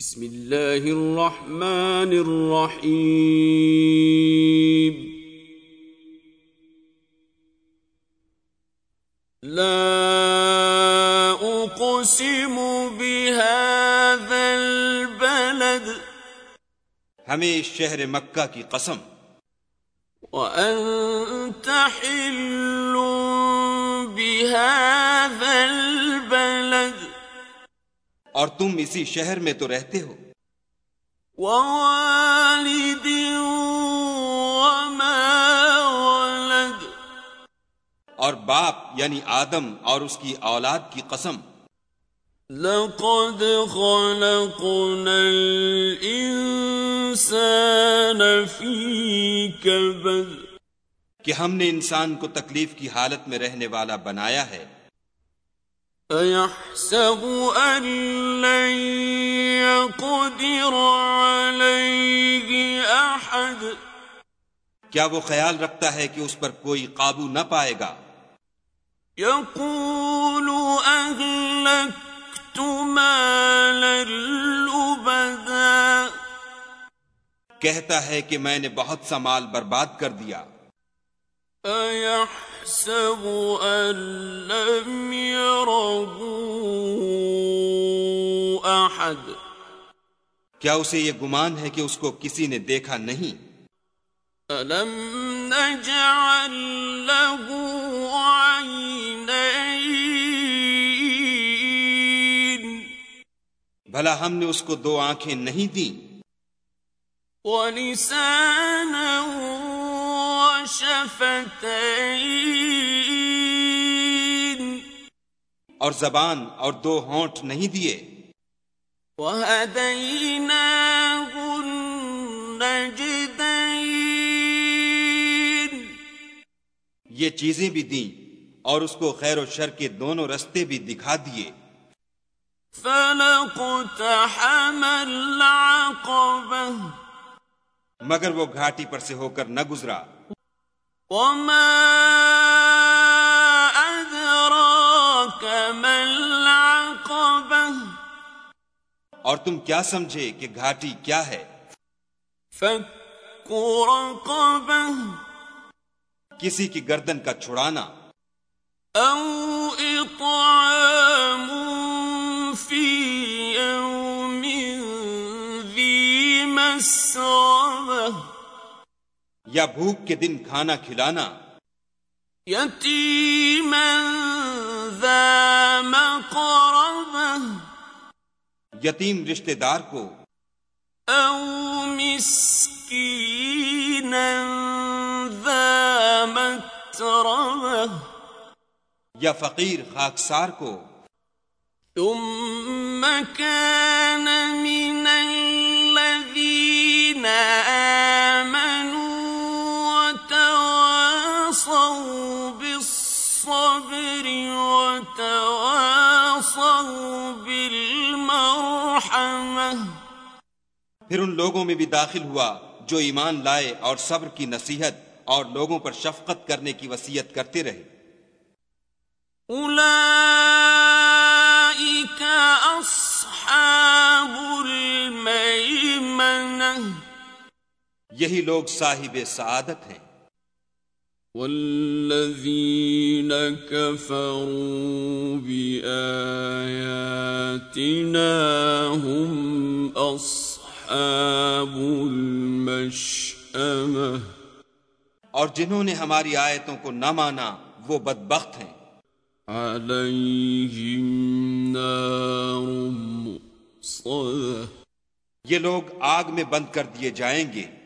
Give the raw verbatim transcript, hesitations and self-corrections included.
بسم اللہ الرحمن الرحیم لا اقسم بهذا البلد ہمیں اس شہر مکہ کی قسم وأنت حل بهذا البلد اور تم اسی شہر میں تو رہتے ہو ووالد وما ولد اور باپ یعنی آدم اور اس کی اولاد کی قسم لقد خلقنا الانسان فی کبد کہ ہم نے انسان کو تکلیف کی حالت میں رہنے والا بنایا ہے أَيَحْسَبُ أَن لَّن يَقْدِرَ عَلَيْهِ أَحَدٌ کیا وہ خیال رکھتا ہے کہ اس پر کوئی قابو نہ پائے گا يَقُولُ أَهْلَكْتُ مَالًا لُبَدًا کہتا ہے کہ میں نے بہت سا مال برباد کر دیا أَيَحْسَبُ أَن لَّمْ يَرَهُ أَحَدٌ کیا اسے یہ گمان ہے کہ اس کو کسی نے دیکھا نہیں أَلَمْ نَجْعَل لَّهُ عَيْنَيْنِ بھلا ہم نے اس کو دو آنکھیں نہیں دیں وَلِسَانًا وَشَفَتَيْنِ اور زبان اور دو ہونٹ نہیں دیے وَهَدَيْنَاهُ النَّجْدَيْنِ یہ چیزیں بھی دیں اور اس کو خیر و شر کے دونوں رستے بھی دکھا دیے فَلَاقْتَحَمَ الْعَقَبَةَ مگر وہ گھاٹی پر سے ہو کر نہ گزرا وَمَا أَدْرَاكَ مَا الْعَقَبَةُ اور تم کیا سمجھے کہ گھاٹی کیا ہے فَكُّ رَقَبَةٍ کسی کی گردن کا چھڑانا أَوْ إِطْعَامٌ فِي يَوْمٍ ذِي مَسْغَبَةٍ یا بھوک کے دن کھانا کھلانا یتیما ذا مقربہ یتیم رشتہ دار کو او مسکینا ذا متربہ یا فقیر خاکسار کو ثم كان من الذين آمنوا وتواصوا بالصبر وتواصوا بالمرحمة پھر ان لوگوں میں بھی داخل ہوا جو ایمان لائے اور صبر کی نصیحت اور لوگوں پر شفقت کرنے کی وصیت کرتے رہے اولئک اصحاب المیمنہ یہی لوگ صاحب سعادت ہیں والذین کفروا بآیاتنا هم اصحاب المشأمہ اور جنہوں نے ہماری آیتوں کو نہ مانا وہ بدبخت ہیں علیہم نار مؤصدہ یہ لوگ آگ میں بند کر دیے جائیں گے